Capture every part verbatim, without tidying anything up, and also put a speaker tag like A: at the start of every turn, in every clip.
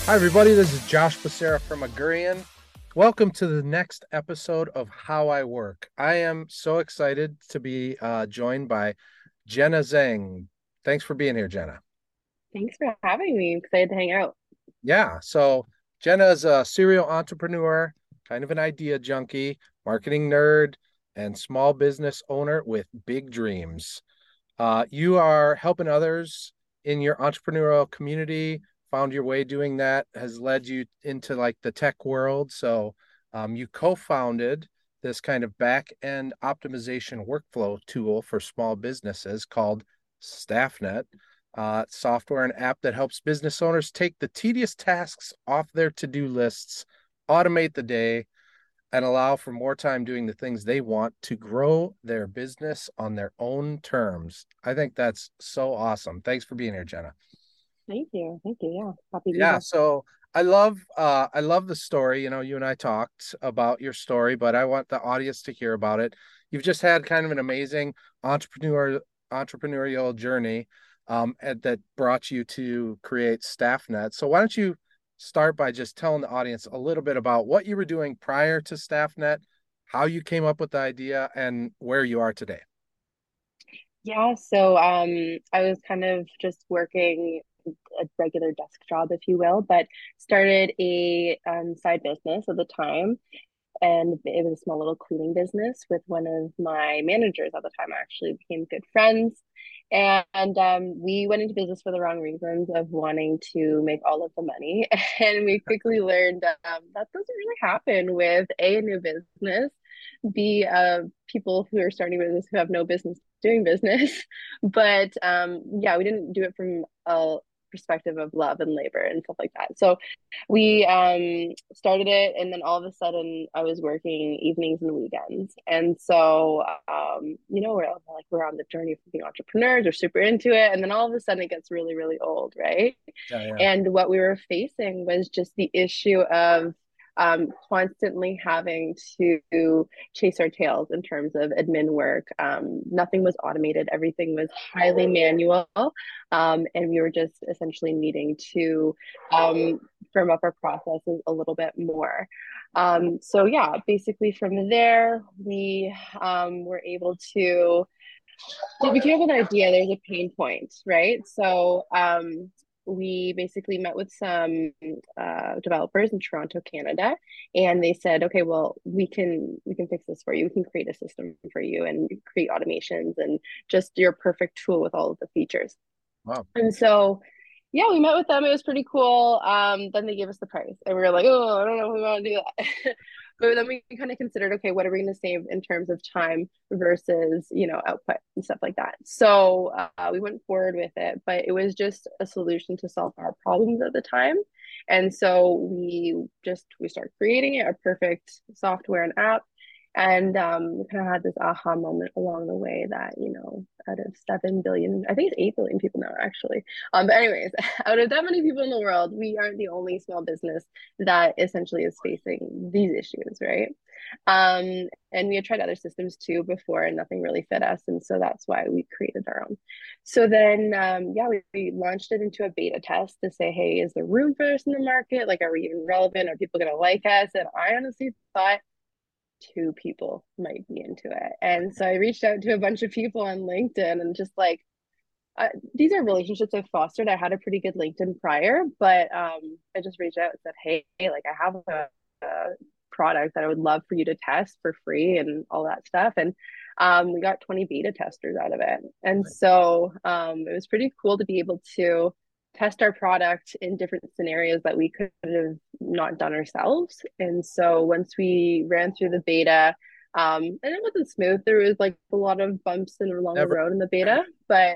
A: Hi, everybody. This is Josh Becerra from Agurian. Welcome to the next episode of How I Work. I am so excited to be uh, joined by Jenna Zhang. Thanks for being here, Jenna.
B: Thanks for having me. I'm excited to hang out.
A: Yeah, so Jenna is a serial entrepreneur, kind of an idea junkie, marketing nerd, and small business owner with big dreams. Uh, you are helping others in your entrepreneurial community, found your way doing that, has led you into like the tech world. So um, you co-founded this kind of back end optimization workflow tool for small businesses called StaffNet, uh, software and app that helps business owners take the tedious tasks off their to-do lists, automate the day, and allow for more time doing the things they want to grow their business on their own terms. I think that's so awesome. Thanks for being here, Jenna.
B: Thank you. Thank you. Yeah. Happy to be
A: Yeah,
B: here.
A: so I love uh I love the story. You know, you and I talked about your story, but I want the audience to hear about it. You've just had kind of an amazing entrepreneur entrepreneurial journey um and that brought you to create StaffNet. So why don't you start by just telling the audience a little bit about what you were doing prior to StaffNet, how you came up with the idea, and where you are today.
B: Yeah. So um I was kind of just working a regular desk job, if you will, but started a um, side business at the time. And it was a small little cleaning business with one of my managers at the time. I actually became good friends. And um, we went into business for the wrong reasons of wanting to make all of the money. And we quickly learned um, that doesn't really happen with A, a new business, B, uh, people who are starting business who have no business doing business. But um, yeah, we didn't do it from a perspective of love and labor and stuff like that. So we um started it, and then all of a sudden I was working evenings and weekends. And so um you know we're like we're on the journey of being entrepreneurs, we're super into it, and then all of a sudden it gets really really old, right?
A: Yeah, yeah.
B: And what we were facing was just the issue of um, constantly having to chase our tails in terms of admin work. Um, nothing was automated, everything was highly manual. Um, and we were just essentially needing to um, firm up our processes a little bit more. Um, so, yeah, basically from there, we um, were able to we came up with an idea. There's a pain point, right? So um, we basically met with some uh, developers in Toronto, Canada, and they said, okay, well, we can we can fix this for you. We can create a system for you and create automations and just your perfect tool with all of the features.
A: Wow.
B: And so, yeah, we met with them. It was pretty cool. Um, then they gave us the price, and we were like, oh, I don't know if we want to do that. But then we kind of considered, okay, what are we going to save in terms of time versus, you know, output and stuff like that. So uh, we went forward with it, but it was just a solution to solve our problems at the time. And so we just we started creating it, a perfect software and app. And um, we kind of had this aha moment along the way that, you know, out of seven billion, I think it's eight billion people now, actually. Um, but, anyways, out of that many people in the world, we aren't the only small business that essentially is facing these issues, right? Um, and we had tried other systems too before, and nothing really fit us. And so that's why we created our own. So then, um, yeah, we, we launched it into a beta test to say, hey, is there room for us in the market? Like, are we even relevant? Are people going to like us? And I honestly thought, two people might be into it. And so I reached out to a bunch of people on LinkedIn and just like, uh, these are relationships I've fostered. I had a pretty good LinkedIn prior, but um, I just reached out and said, hey, like I have a, a product that I would love for you to test for free and all that stuff. And um, we got twenty beta testers out of it. And so um, it was pretty cool to be able to test our product in different scenarios that we could have not done ourselves. And so once we ran through the beta, um, and it wasn't smooth. There was like a lot of bumps and along the
A: Never.
B: road in the beta, but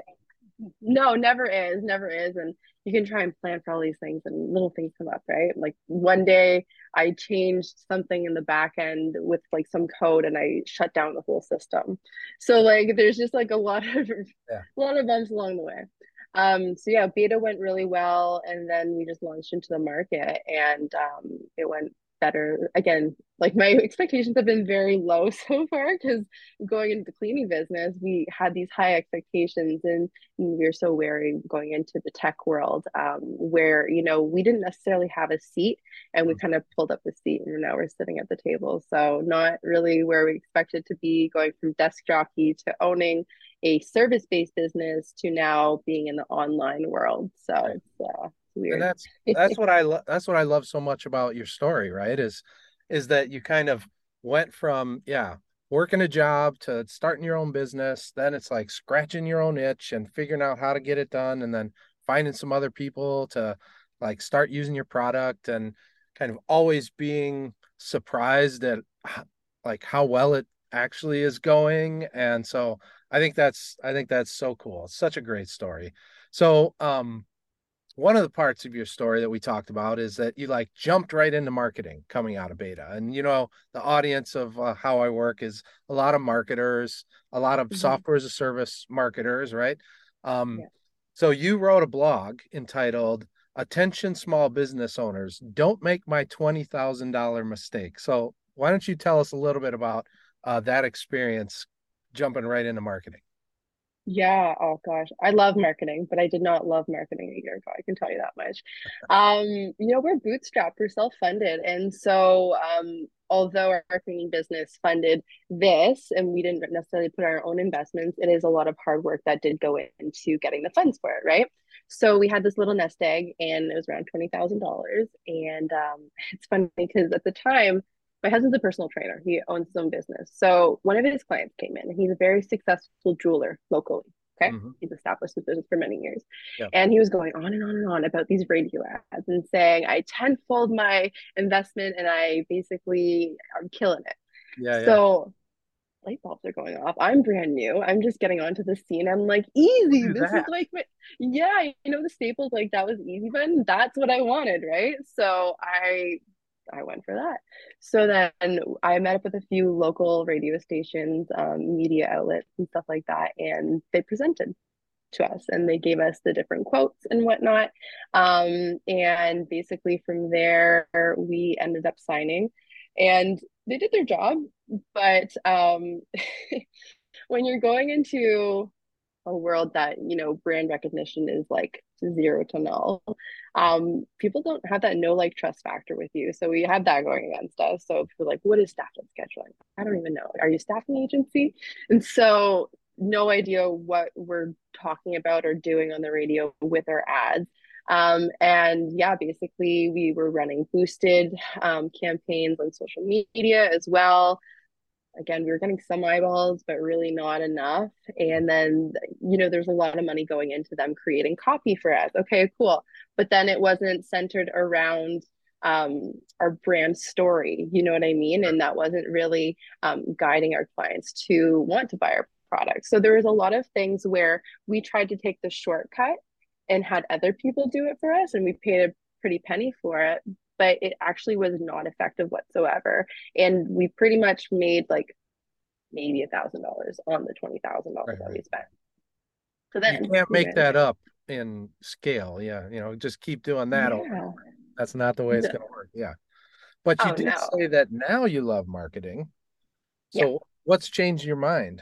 B: no, never is, never is. And you can try and plan for all these things and little things come up, right? Like one day I changed something in the back end with like some code and I shut down the whole system. So like there's just like a lot of a
A: Yeah.
B: lot of bumps along the way. Um, so yeah, beta went really well, and then we just launched into the market, and um, it went better. Again, like my expectations have been very low so far because going into the cleaning business, we had these high expectations and we were so wary going into the tech world, um, where, you know, we didn't necessarily have a seat and we kind of pulled up the seat and now we're sitting at the table. So not really where we expected to be, going from desk jockey to owning a service-based business to now being in the online world. So
A: Right.
B: it's uh,
A: And
B: weird.
A: that's that's what I lo- that's what I love so much about your story, right? Is is that you kind of went from, yeah, working a job to starting your own business, then it's like scratching your own itch and figuring out how to get it done, and then finding some other people to like start using your product, and kind of always being surprised at h- like how well it actually is going. And so I think that's I think that's so cool. It's such a great story. So, um one of the parts of your story that we talked about is that you like jumped right into marketing coming out of beta. And you know, the audience of uh, how I work is a lot of marketers, a lot of
B: Mhm.
A: software as a service marketers, right? Um,
B: Yeah.
A: so you wrote a blog entitled "Attention Small Business Owners, Don't Make My twenty thousand dollars Mistake." So why don't you tell us a little bit about uh, that experience jumping right into marketing?
B: Yeah, oh gosh. I love marketing, but I did not love marketing a year ago. I can tell you that much. Um, you know, we're bootstrapped, we're self-funded. And so um, although our marketing business funded this and we didn't necessarily put our own investments, it is a lot of hard work that did go into getting the funds for it, right? So we had this little nest egg and it was around twenty thousand dollars. And um, it's funny because at the time, my husband's a personal trainer. He owns his own business. So one of his clients came in. He's a very successful jeweler locally. Okay.
A: Mm-hmm.
B: He's established his business for many years.
A: Yeah.
B: And he was going on and on and on about these radio ads and saying, I tenfold my investment and I basically am killing it.
A: Yeah. Yeah.
B: So light bulbs are going off. I'm brand new. I'm just getting onto the scene. I'm like,
A: We'll
B: easy.
A: do
B: This is
A: that.
B: like, yeah, you know, the staples, like that was easy button. That's what I wanted, right? So I I went for that. So then I met up with a few local radio stations, um, media outlets, and stuff like that, and they presented to us and they gave us the different quotes and whatnot. Um, and basically from there, we ended up signing, and they did their job. But um, when you're going into a world that, you know, brand recognition is like zero to null, um, people don't have that no like trust factor with you. So we have that going against us. So people are like, what is staff and scheduling? I don't even know. Are you a staffing agency? And so no idea what we're talking about or doing on the radio with our ads. Um, and yeah, basically we were running boosted um, campaigns on social media as well. Again, we were getting some eyeballs, but really not enough. And then, you know, there's a lot of money going into them creating copy for us. Okay, cool. But then it wasn't centered around um, our brand story. You know what I mean? And that wasn't really um, guiding our clients to want to buy our product. So there was a lot of things where we tried to take the shortcut and had other people do it for us, and we paid a pretty penny for it, but it actually was not effective whatsoever. And we pretty much made like maybe a thousand dollars on the twenty thousand dollars
A: Right.
B: that
A: Right.
B: we spent. So
A: You
B: then
A: can't
B: we
A: make
B: went,
A: that up in scale. Yeah, you know, just keep doing that over and
B: yeah,
A: over. That's not the way it's
B: no,
A: going to work. Yeah. But you
B: oh
A: did
B: no,
A: say that now you love marketing.
B: yeah,
A: So what's changed your mind?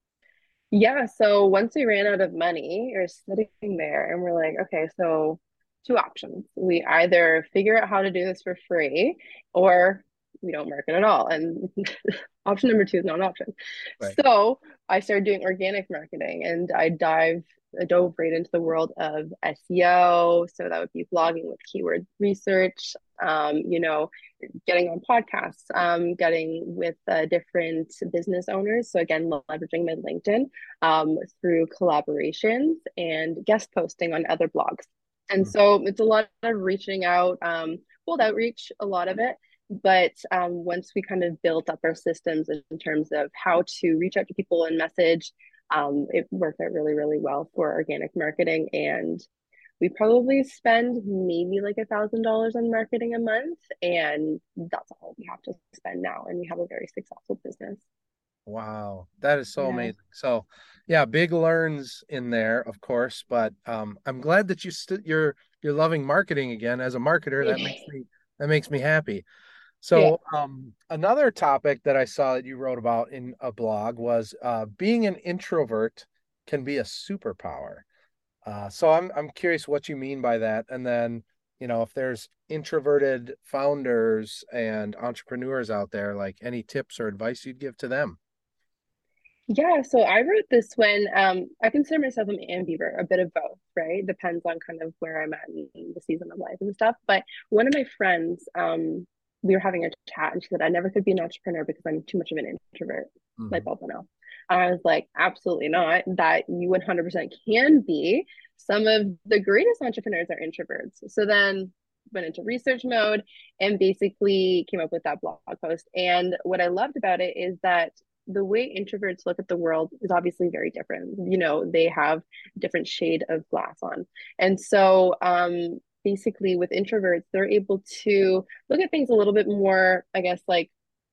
B: yeah. So once we ran out of money, we are sitting there and we're like, okay, so two options. We either figure out how to do this for free or we don't market at all. And option number two is not an option.
A: Right.
B: So I started doing organic marketing and I dive I dove right into the world of S E O. So that would be blogging with keyword research, um, you know, getting on podcasts, um, getting with uh, different business owners. So again, leveraging my LinkedIn um, through collaborations and guest posting on other blogs. And
A: Mm.
B: so it's a lot of reaching out, um, cold outreach, a lot of it. But um, once we kind of built up our systems in terms of how to reach out to people and message, um, it worked out really, really well for organic marketing. And we probably spend maybe like a thousand dollars on marketing a month, and that's all we have to spend now. And we have a very successful business.
A: Wow, that is so
B: Yeah.
A: amazing. So, yeah, big learns in there, of course, but um, I'm glad that you st you're you're loving marketing again as a marketer. That makes me that makes me happy.
B: Yeah.
A: So, um, another topic that I saw that you wrote about in a blog was uh, being an introvert can be a superpower. Uh, so I'm I'm curious what you mean by that, and then you know if there's introverted founders and entrepreneurs out there, like any tips or advice you'd give to them.
B: Yeah, so I wrote this when um I consider myself an ambivert, a bit of both, right? Depends on kind of where I'm at in the season of life and stuff. But one of my friends, um, we were having a chat and she said, I never could be an entrepreneur because I'm too much of an introvert. Light
A: Hmm.
B: bulb went off. I was like, absolutely not. That you one hundred percent can be. Some of the greatest entrepreneurs are introverts. So then went into research mode and basically came up with that blog post. And what I loved about it is that the way introverts look at the world is obviously very different. You know, they have different shade of glass on. And so um basically with introverts, they're able to look at things a little bit more, I guess, like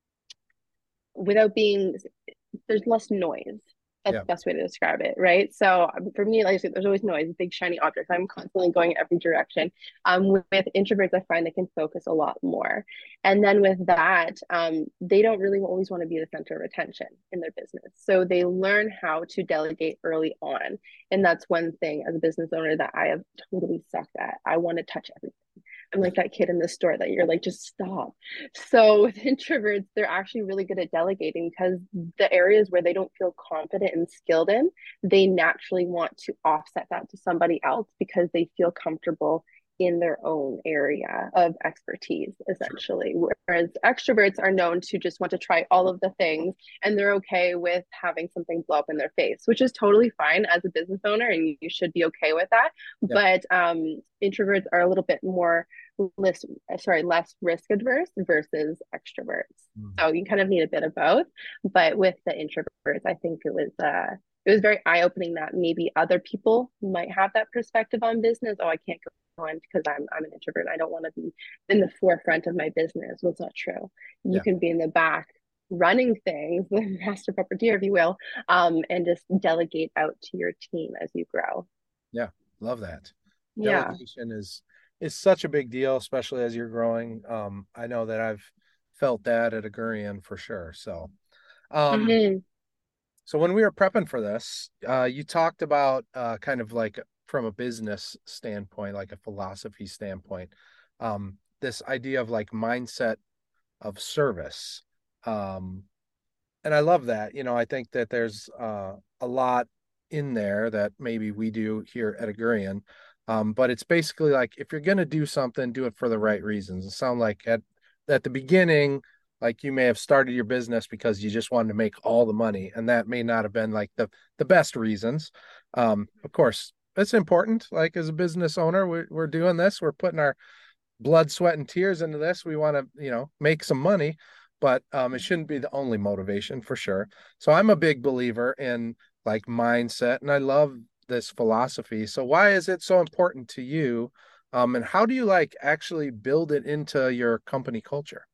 B: without being there's less noise. That's
A: Yeah,
B: the best way to describe it, right? So um, for me, like I said, there's always noise, big shiny objects. I'm constantly going in every direction. Um, with, with introverts, I find they can focus a lot more. And then with that, um, they don't really always want to be the center of attention in their business. So they learn how to delegate early on. And that's one thing as a business owner that I have totally sucked at. I want to touch everything. I'm
A: yeah,
B: like that kid in the store that you're like, just stop. So with introverts, they're actually really good at delegating because the areas where they don't feel confident and skilled in, they naturally want to offset that to somebody else because they feel comfortable in their own area of expertise,
A: sure.
B: essentially. Whereas extroverts are known to just want to try all of the things and they're okay with having something blow up in their face, which is totally fine as a business owner and you should be okay with that.
A: Yeah.
B: But um, introverts are a little bit more less sorry less risk adverse versus extroverts,
A: Mm.
B: so you kind of need a bit of both. But with the introverts, I think it was uh it was very eye-opening that maybe other people might have that perspective on business. Oh, I can't go on because i'm i'm an introvert, I don't want to be in the forefront of my business. Well, it's not true. You
A: Yeah,
B: can be in the back running things, the master puppeteer, if you will, um, and just delegate out to your team as you grow.
A: yeah, love that.
B: Yeah.
A: Delegation is is such a big deal, especially as you're growing. Um, I know that I've felt that at Agurian for sure. So, um,
B: Hmm.
A: So when we were prepping for this, uh, you talked about uh, kind of like from a business standpoint, like a philosophy standpoint, um, this idea of like mindset of service. Um, and I love that. You know, I think that there's uh, a lot in there that maybe we do here at Agurian. Um, but it's basically like if you're gonna do something, do it for the right reasons. It sounds like at at the beginning, like you may have started your business because you just wanted to make all the money, and that may not have been like the the best reasons. Um, of course, it's important. Like as a business owner, we're we're doing this, we're putting our blood, sweat, and tears into this. We want to, you know, make some money, but um, it shouldn't be the only motivation for sure. So I'm a big believer in like mindset, and I love this philosophy. So why is it so important to you? Um, and how do you like actually build it into your company culture?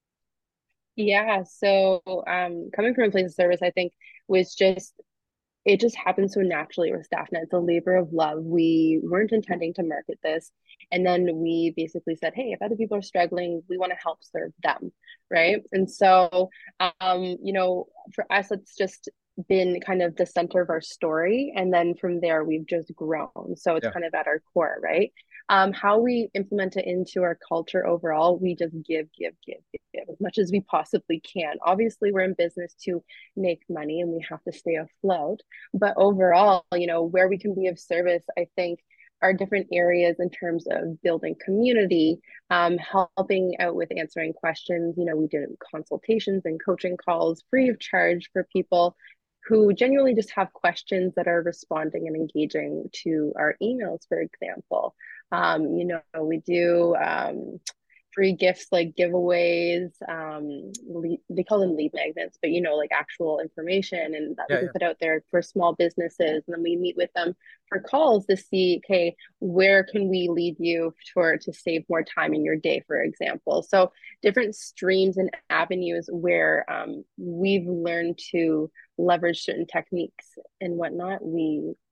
B: Yeah, so um, coming from a place of service, I think was just it just happened so naturally with StaffNet. It's a labor of love. We weren't intending to market this, and then we basically said, "Hey, if other people are struggling, we want to help serve them," right? And so, um, you know, for us, it's just been kind of the center of our story, and then from there, we've just grown. So it's
A: Yeah,
B: kind of at our core, right? Um, how we implement it into our culture overall, we just give, give, give, give as much as we possibly can. Obviously, we're in business to make money and we have to stay afloat. But overall, you know, where we can be of service, I think are different areas in terms of building community, um, helping out with answering questions. You know, we do consultations and coaching calls free of charge for people who genuinely just have questions that are responding and engaging to our emails, for example. Um, you know, we do um, free gifts like giveaways. Um, lead, they call them lead magnets, but you know, like actual information and that we
A: yeah,
B: can
A: yeah,
B: put out there for small businesses. And then we meet with them for calls to see, okay, where can we lead you for to save more time in your day, for example. So different streams and avenues where um, we've learned to leverage certain techniques and whatnot. We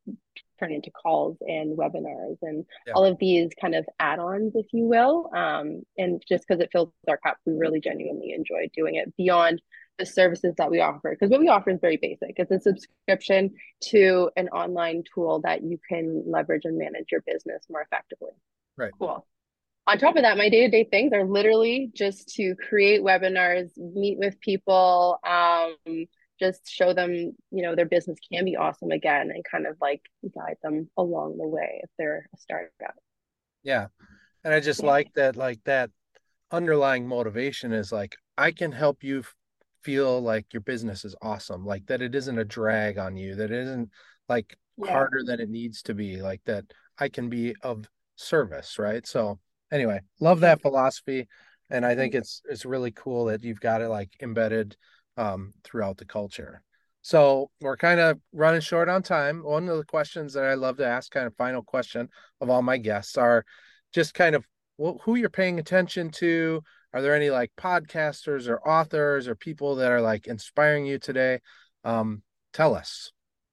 B: turn into calls and webinars and
A: Yeah.
B: all of these kind of add-ons, if you will. Um, and just because it fills our cup, we really genuinely enjoy doing it beyond the services that we offer. Because what we offer is very basic. It's a subscription to an online tool that you can leverage and manage your business more effectively.
A: Right.
B: Cool. On top of that, my day-to-day things are literally just to create webinars, meet with people, um, just show them, you know, their business can be awesome again, and kind of like guide them along the way if they're a startup.
A: Yeah. And I just
B: Yeah.
A: like that, like that underlying motivation is like, I can help you f- feel like your business is awesome, like that it isn't a drag on you, that it isn't like
B: Yeah.
A: harder than it needs to be, like that I can be of service, right? So anyway, love
B: Yeah.
A: that philosophy. And I think it's it's really cool that you've got it like embedded um, throughout the culture. So we're kind of running short on time. One of the questions that I love to ask, kind of final question of all my guests, are just kind of wh- who you're paying attention to. Are there any like podcasters or authors or people that are like inspiring you today? Um, Tell us.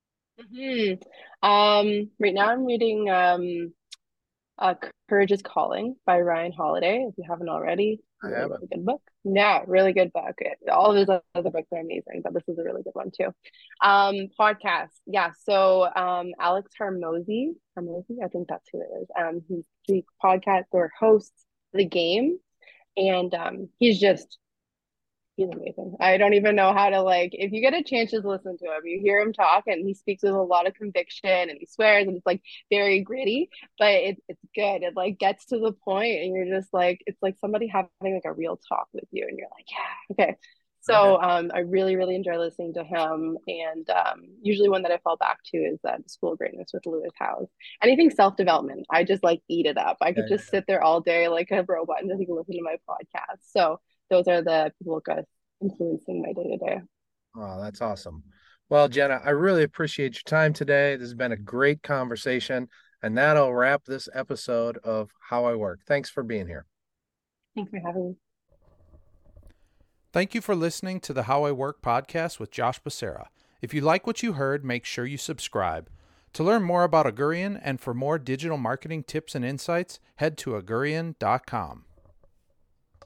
B: Mhm. Um, right now I'm reading um uh, Courage is Calling by Ryan Holiday, if you haven't already.
A: I
B: Really,
A: haven't.
B: really good book. Yeah, really good book. It, all of his other books are amazing, but this is a really good one too. Um, podcast. Yeah, so um, Alex Harmozy, Harmozy, I think that's who it is. Um, he's the podcast or hosts The Game, and um, he's just he's amazing. I don't even know how to like if you get a chance to listen to him, you hear him talk and he speaks with a lot of conviction and he swears and it's like very gritty, but it, it's good. It like gets to the point and you're just like it's like somebody having like a real talk with you and you're like, yeah, okay.
A: Okay.
B: So um I really, really enjoy listening to him. And um usually one that I fall back to is um, School of Greatness with Lewis Howes. Anything self-development, I just like eat it up. I
A: Yeah,
B: could
A: yeah,
B: just
A: yeah.
B: sit there all day like a robot and just like, listen to my podcast. So those are the people guys influencing my day to day.
A: Oh, that's awesome. Well, Jenna, I really appreciate your time today. This has been a great conversation, and that'll wrap this episode of How I Work. Thanks for being here.
B: Thanks for having me.
C: Thank you for listening to the How I Work podcast with Josh Becerra. If you like what you heard, make sure you subscribe. To learn more about Augurian and for more digital marketing tips and insights, head to augurian dot com.